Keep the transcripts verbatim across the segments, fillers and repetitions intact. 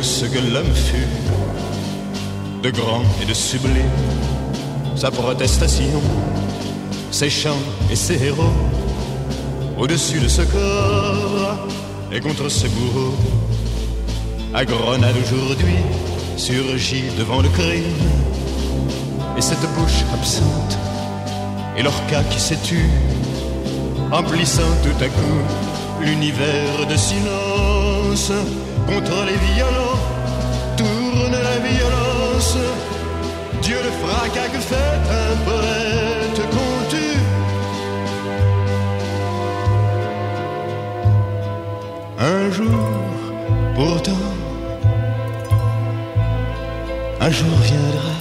ce que l'homme fut, de grand et de sublime, sa protestation, ses chants et ses héros, au-dessus de ce corps et contre ses bourreaux. À Grenade aujourd'hui surgit devant le crime, et cette bouche absente et l'orca qui s'est tue, emplissant tout à coup l'univers de silence. Contre les violents tourne la violence. Dieu le fracas que fait un poète qu'on tue. Un jour, pourtant, un jour viendra,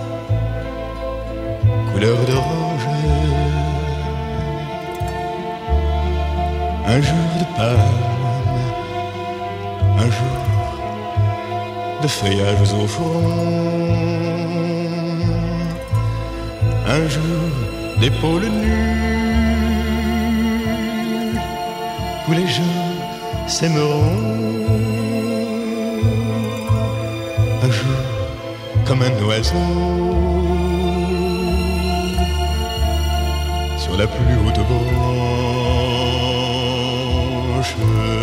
couleur d'orange, un jour de palme, un jour de feuillages au front, un jour d'épaules nues, où les gens s'aimeront, un jour comme un oiseau sur la plus haute branche.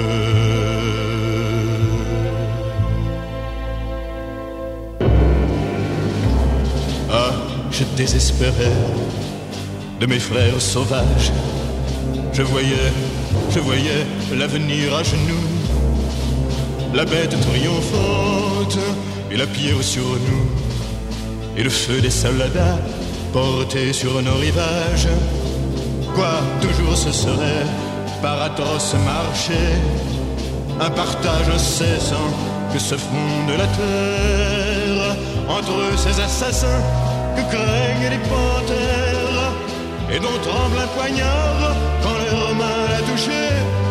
Ah, je désespérais de mes frères sauvages. Je voyais, je voyais l'avenir à genoux, la bête triomphante et la pierre sur nous, et le feu des soldats porté sur nos rivages. Quoi, toujours ce serait par atroce marché, un partage incessant que se fonde la terre entre ces assassins que craignent les panthères et dont tremble un poignard quand leur main l'a touché.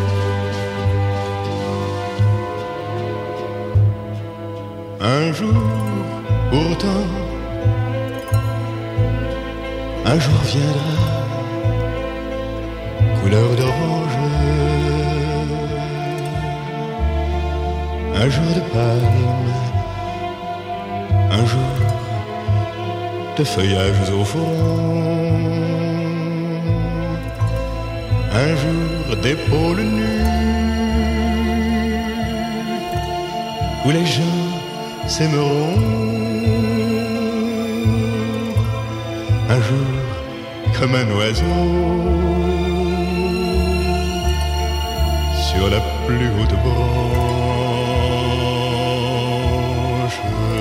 Un jour, pourtant, un jour viendra, couleur d'orange, un jour de palme, un jour de feuillages au front, un jour d'épaules nues, où les gens s'aimeront, un jour comme un oiseau sur la plus haute branche.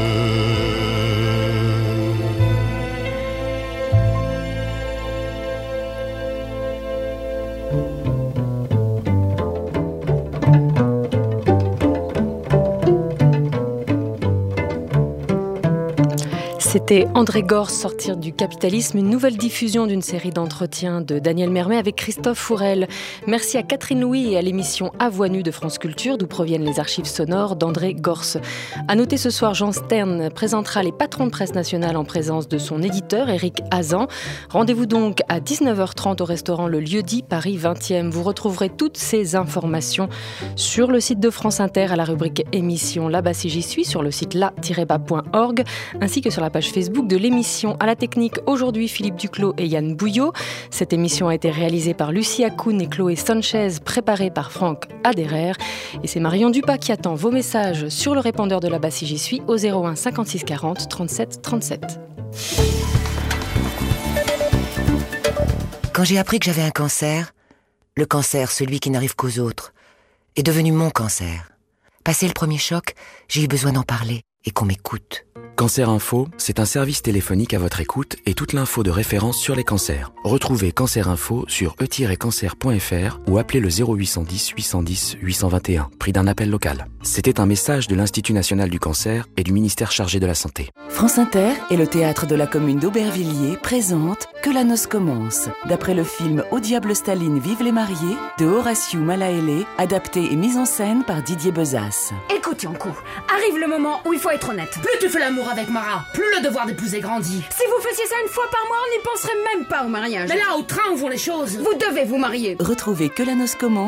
C'était André Gorz, Sortir du capitalisme, une nouvelle diffusion d'une série d'entretiens de Daniel Mermet avec Christophe Fourel. Merci à Catherine Louis et à l'émission À Voix Nue de France Culture, d'où proviennent les archives sonores d'André Gorz. À noter ce soir, Jean Stern présentera les patrons de presse nationale en présence de son éditeur, Éric Hazan. Rendez-vous donc à dix-neuf heures trente au restaurant Le Lieu-dit, Paris vingtième. Vous retrouverez toutes ces informations sur le site de France Inter à la rubrique émission Là-bas si j'y suis, sur le site la tiret bas point org, ainsi que sur la page Facebook de l'émission. À la technique aujourd'hui, Philippe Duclos et Yann Bouillot. Cette émission a été réalisée par Lucie Akoun et Chloé Sanchez, préparée par Franck Aderer. Et c'est Marion Dupas qui attend vos messages sur le répondeur de Là-bas si j'y suis au zéro un cinquante-six quarante trente-sept trente-sept. Quand j'ai appris que j'avais un cancer, le cancer, celui qui n'arrive qu'aux autres, est devenu mon cancer. Passé le premier choc, j'ai eu besoin d'en parler et qu'on m'écoute. Cancer Info, c'est un service téléphonique à votre écoute et toute l'info de référence sur les cancers. Retrouvez Cancer Info sur e tiret cancer point f r ou appelez le zéro huit cent dix huit cent dix huit cent vingt et un, prix d'un appel local. C'était un message de l'Institut national du cancer et du ministère chargé de la Santé. France Inter et le théâtre de la commune d'Aubervilliers présentent Que la noce commence, d'après le film Au diable Staline, vive les mariés, de Horatiu Malaélé, adapté et mis en scène par Didier Bezas. Écoute Yankou, arrive le moment où il faut être honnête. Plus tu fais l'amour avec Mara, plus le devoir d'épouser grandit. Si vous faisiez ça une fois par mois, on n'y penserait même pas au mariage. Mais là, au train où vont les choses, vous devez vous marier. Retrouvez Que la noce commence